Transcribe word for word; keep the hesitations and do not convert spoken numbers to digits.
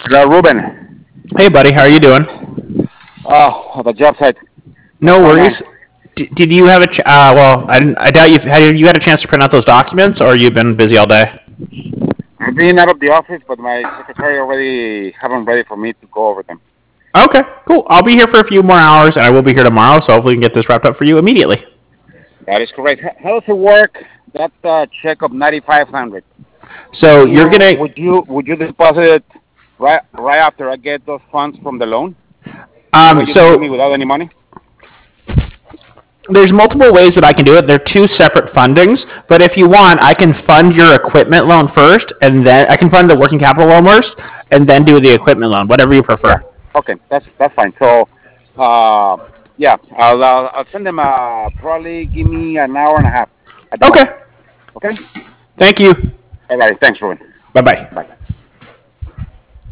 Hello, Ruben. Hey, buddy, how are you doing? Oh, at the job site. What's No going on? worries. D- did you have a ch- uh, well? I didn't. I doubt you've had you had a chance to print out those documents, or you've been busy all day. I'm being out of the office, but my secretary already have them ready for me to go over them. Okay, cool. I'll be here for a few more hours, and I will be here tomorrow. So hopefully we can get this wrapped up for you immediately. That is correct. H- How does it work? That uh, check of ninety five hundred. So you're You gonna. would you would you deposit it right right after I get those funds from the loan? You Um. would just give me So without any money? there's multiple ways that I can do it. They're two separate fundings, but if you want, I can fund your equipment loan first, and then I can fund the working capital loan first, and then do the equipment loan, whatever you Yeah. prefer. Okay, that's that's fine. So, uh, yeah, I'll I'll, I'll send them. Uh, probably give me an hour and a half at the Okay. most. Okay. Thank you. All right. Thanks, Ruben. Bye bye. Bye.